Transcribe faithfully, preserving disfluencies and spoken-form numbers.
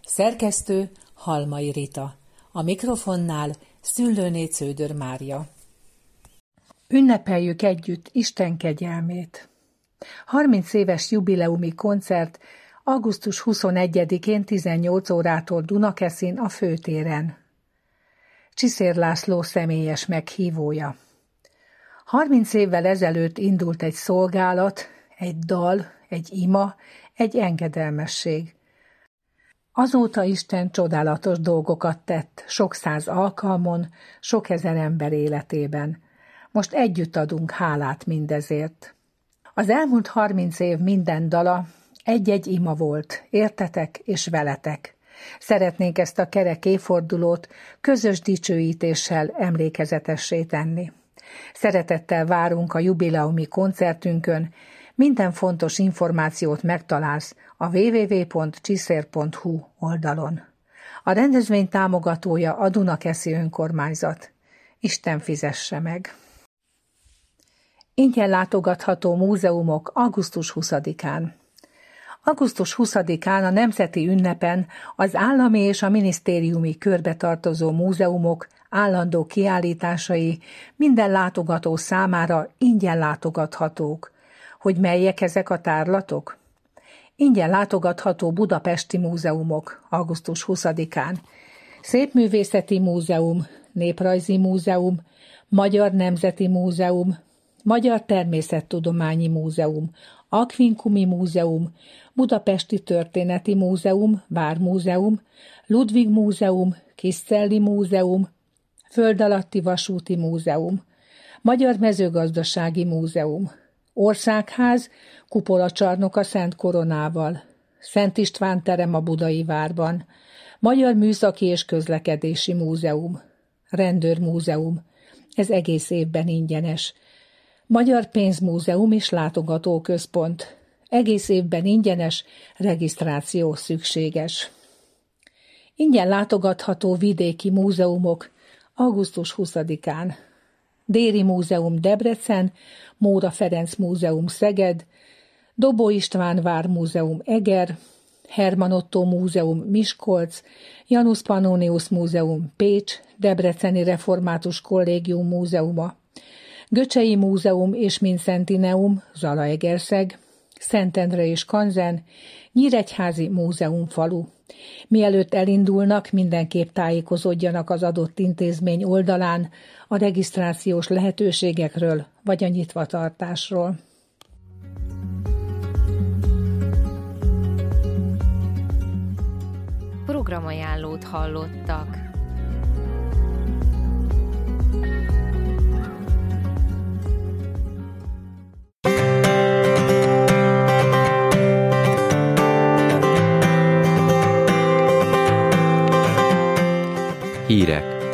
Szerkesztő Halmai Rita. A mikrofonnál Szüllőné Cződör Mária. Ünnepeljük együtt Isten kegyelmét. harminc éves jubileumi koncert augusztus huszonegyedikén tizennyolc órától Dunakeszin a főtéren. Csiszér László személyes meghívója. harminc évvel ezelőtt indult egy szolgálat, egy dal, egy ima, egy engedelmesség. Azóta Isten csodálatos dolgokat tett, sok száz alkalmon, sok ezer ember életében. Most együtt adunk hálát mindezért. Az elmúlt harminc év minden dala egy-egy ima volt, értetek és veletek. Szeretnénk ezt a kerek évfordulót közös dicsőítéssel emlékezetessé tenni. Szeretettel várunk a jubileumi koncertünkön, minden fontos információt megtalálsz a double-u double-u double-u pont csiszér pont hu oldalon. A rendezvény támogatója a Dunakeszi Önkormányzat. Isten fizesse meg! Ingyen látogatható múzeumok augusztus huszadikán. augusztus huszadikán a nemzeti ünnepen az állami és a minisztériumi körbe tartozó múzeumok állandó kiállításai minden látogató számára ingyen látogathatók. Hogy melyek ezek a tárlatok? Ingyen látogatható budapesti múzeumok augusztus huszadikán. Szépművészeti Múzeum, Néprajzi Múzeum, Magyar Nemzeti Múzeum, Magyar Természettudományi Múzeum, Aquincumi Múzeum, Budapesti Történeti Múzeum, Vármúzeum, Ludwig Múzeum, Kiscelli Múzeum, Földalatti Vasúti Múzeum, Magyar Mezőgazdasági Múzeum, Országház, kupolacsarnok a Szent Koronával, Szent István terem a Budai Várban, Magyar Műszaki és Közlekedési Múzeum, Rendőrmúzeum, ez egész évben ingyenes, Magyar Pénzmúzeum és Látogatóközpont, egész évben ingyenes, regisztráció szükséges. Ingyen látogatható vidéki múzeumok augusztus huszadikán. Déri Múzeum Debrecen, Móra Ferenc Múzeum Szeged, Dobó István Vármúzeum Eger, Herman Ottó Múzeum Miskolc, Janus Pannonius Múzeum Pécs, Debreceni Református Kollégium Múzeuma, Göcsei Múzeum és Mincentineum Zalaegerszeg, Szentendre és Kanzen, Nyíregyházi Múzeumfalu. Mielőtt elindulnak, mindenképp tájékozódjanak az adott intézmény oldalán a regisztrációs lehetőségekről vagy a nyitvatartásról. Programajánlót hallottak. Hírek.